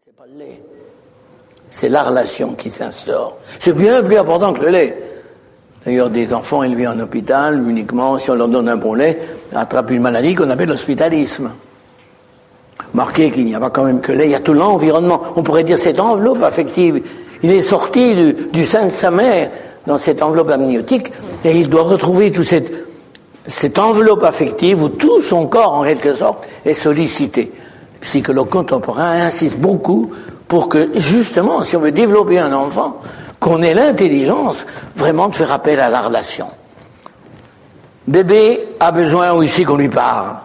C'est pas le lait. C'est la relation qui s'instaure. C'est bien plus important que le lait. D'ailleurs, des enfants élevés en hôpital, uniquement, si on leur donne un bon lait, attrapent une maladie qu'on appelle l'hospitalisme. Marquez qu'il n'y a pas quand même que le lait, il y a tout l'environnement. On pourrait dire cette enveloppe affective. Il est sorti du sein de sa mère, dans cette enveloppe amniotique, et il doit retrouver toute cette enveloppe affective où tout son corps, en quelque sorte, est sollicité. Le psychologue contemporain insiste beaucoup pour que, justement, si on veut développer un enfant, qu'on ait l'intelligence vraiment de faire appel à la relation. Bébé a besoin aussi qu'on lui parle.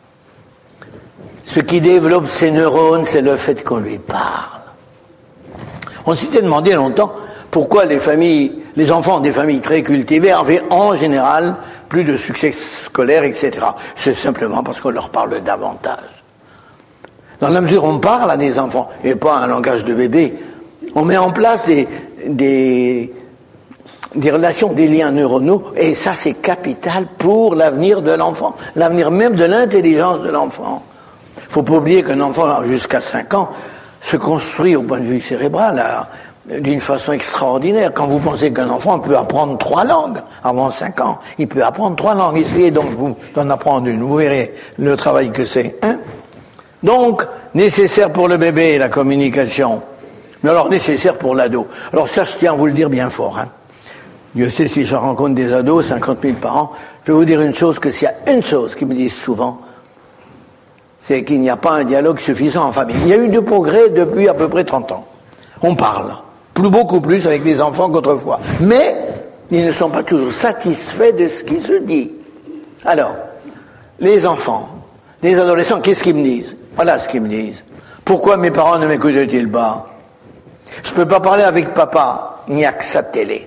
Ce qui développe ses neurones, c'est le fait qu'on lui parle. On s'était demandé longtemps pourquoi les enfants des familles très cultivées avaient en général plus de succès scolaire, etc. C'est simplement parce qu'on leur parle davantage. Dans la mesure où on parle à des enfants, et pas un langage de bébé, on met en place des relations, des liens neuronaux, et ça c'est capital pour l'avenir de l'enfant, l'avenir même de l'intelligence de l'enfant. Il ne faut pas oublier qu'un enfant jusqu'à 5 ans se construit au point de vue cérébral d'une façon extraordinaire. Quand vous pensez qu'un enfant peut apprendre 3 langues avant 5 ans, il peut apprendre 3 langues. Essayez donc vous d'en apprendre une, vous verrez le travail que c'est. Donc, nécessaire pour le bébé, la communication. Mais alors, nécessaire pour l'ado. Alors ça, je tiens à vous le dire bien fort. Dieu sait si je rencontre des ados, 50 000 par an, je vais vous dire une chose, que s'il y a une chose qu'ils me disent souvent, c'est qu'il n'y a pas un dialogue suffisant en famille. Il y a eu du progrès depuis à peu près 30 ans. On parle. Beaucoup plus avec les enfants qu'autrefois. Mais, ils ne sont pas toujours satisfaits de ce qui se dit. Alors, les enfants, les adolescents, qu'est-ce qu'ils me disent? Voilà ce qu'ils me disent. Pourquoi mes parents ne m'écoutent-ils pas? Je ne peux pas parler avec papa, il n'y a que sa télé.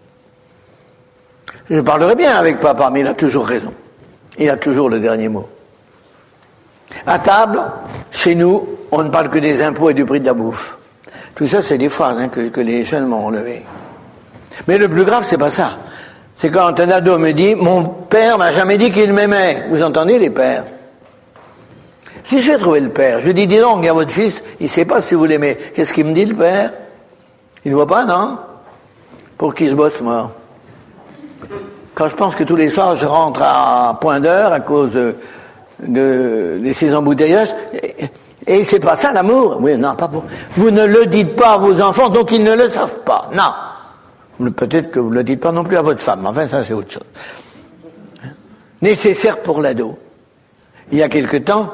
Je parlerai bien avec papa, mais il a toujours raison. Il a toujours le dernier mot. À table, chez nous, on ne parle que des impôts et du prix de la bouffe. Tout ça, c'est des phrases que les jeunes m'ont enlevées. Mais le plus grave, c'est pas ça. C'est quand un ado me dit « Mon père m'a jamais dit qu'il m'aimait ». Vous entendez les pères? Si j'ai trouvé le père, je dis « Dis donc, il y a votre fils, il ne sait pas si vous l'aimez ». Qu'est-ce qu'il me dit le père? Il ne voit pas, non? Pour qui je bosse, moi? Quand je pense que tous les soirs, je rentre à point d'heure à cause de ces embouteillages, et c'est pas ça l'amour. Oui, non, pas pour. Vous ne le dites pas à vos enfants, donc ils ne le savent pas. Non. Peut-être que vous ne le dites pas non plus à votre femme. Enfin, ça, c'est autre chose. Nécessaire pour l'ado. Il y a quelque temps,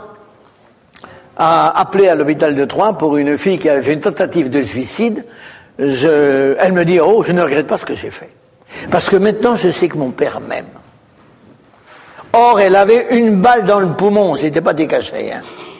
a appelé à l'hôpital de Troyes pour une fille qui avait fait une tentative de suicide. Elle me dit, oh, je ne regrette pas ce que j'ai fait. Parce que maintenant, je sais que mon père m'aime. Or, elle avait une balle dans le poumon, c'était pas décaché.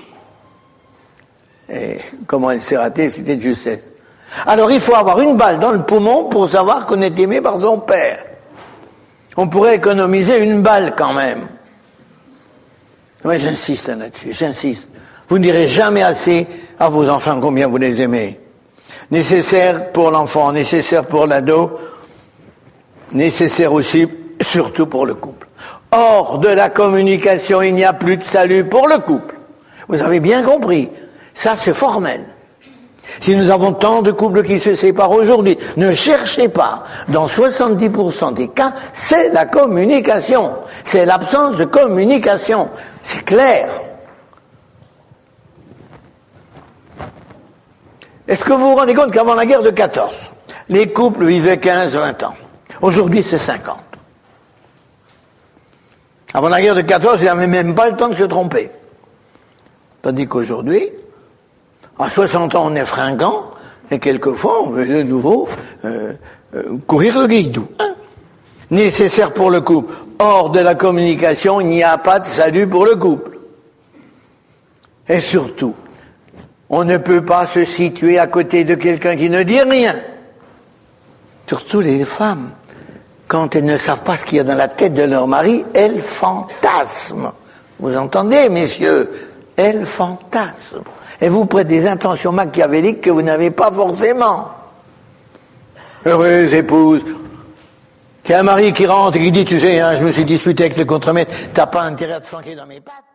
Et comment elle s'est ratée, c'était de justesse. Alors, il faut avoir une balle dans le poumon pour savoir qu'on est aimé par son père. On pourrait économiser une balle quand même. Mais j'insiste là-dessus, j'insiste. Vous ne direz jamais assez à vos enfants combien vous les aimez. Nécessaire pour l'enfant, nécessaire pour l'ado, nécessaire aussi, surtout pour le couple. Hors de la communication, il n'y a plus de salut pour le couple. Vous avez bien compris. Ça, c'est formel. Si nous avons tant de couples qui se séparent aujourd'hui, ne cherchez pas. Dans 70% des cas, c'est la communication. C'est l'absence de communication. C'est clair. Est-ce que vous vous rendez compte qu'avant la guerre de 14, les couples vivaient 15-20 ans. Aujourd'hui, c'est 50. Avant la guerre de 14, il n'y avait même pas le temps de se tromper. Tandis qu'aujourd'hui, à 60 ans, on est fringant, et quelquefois, on veut de nouveau courir le guilledou. Nécessaire pour le couple. Hors de la communication, il n'y a pas de salut pour le couple. Et surtout, on ne peut pas se situer à côté de quelqu'un qui ne dit rien. Surtout les femmes. Quand elles ne savent pas ce qu'il y a dans la tête de leur mari, elles fantasment. Vous entendez, messieurs? Elles fantasment. Et vous prêtent des intentions machiavéliques que vous n'avez pas forcément. Heureuse épouse. Qu'il y a un mari qui rentre et qui dit, tu sais, je me suis disputé avec le contremaître, t'as pas intérêt à te flanquer dans mes pattes.